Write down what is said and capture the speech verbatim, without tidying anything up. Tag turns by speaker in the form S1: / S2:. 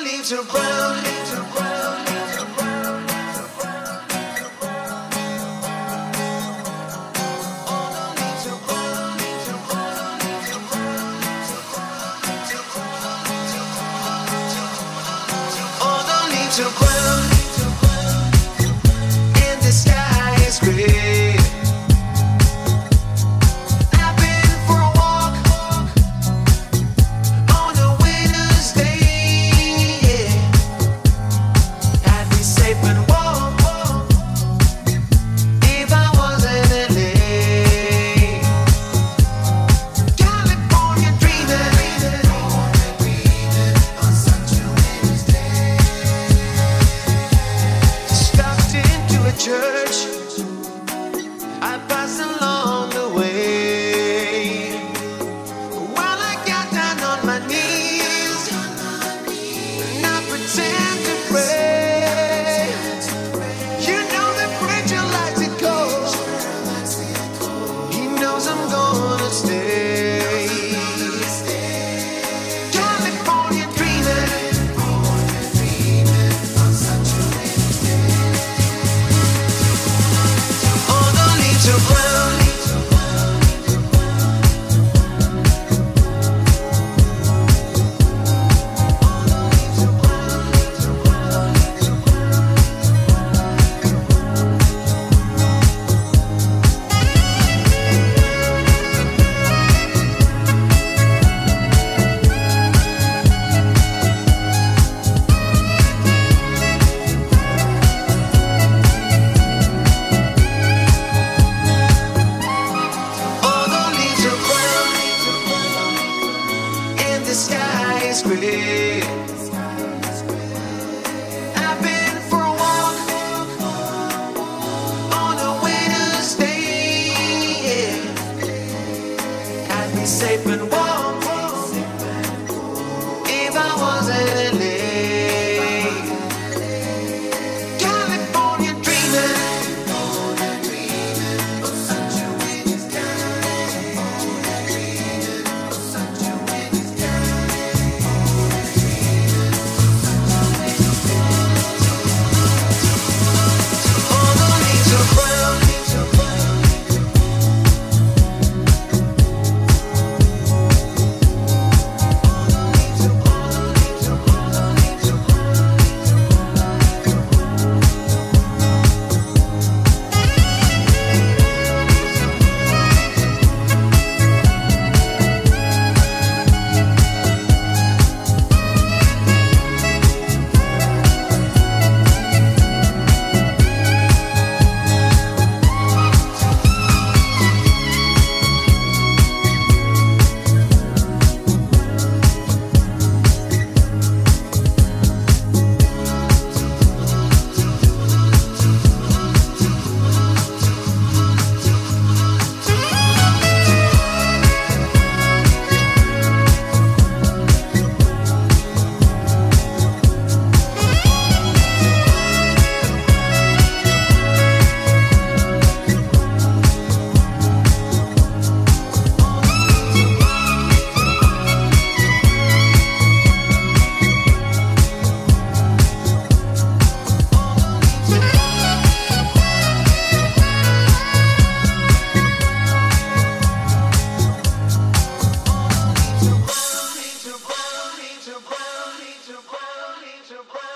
S1: leaves are brown. All the leaves are brown, and the sky is gray. I've been for a walk on a winter's day. Yeah. I'd be safe and warm if I was in L A. California dreaming on such a winter's day. Stopped into a church I passed along the way. While I got down on my knees and I pretend to pray. You know the preacher likes it cold. He knows I'm gonna stay. California dreaming on such a winter's day. All the leaves are brown. All the leaves are brown, and the sky is gray. I've been for a walk on a winter's day. Yeah. I'd be safe and warm if I was in L A. California dreaming on such a winter's day. On such a winter's day. All the leaves are brown. Leaves are brown, leaves are brown, leaves are brown, leaves are brown.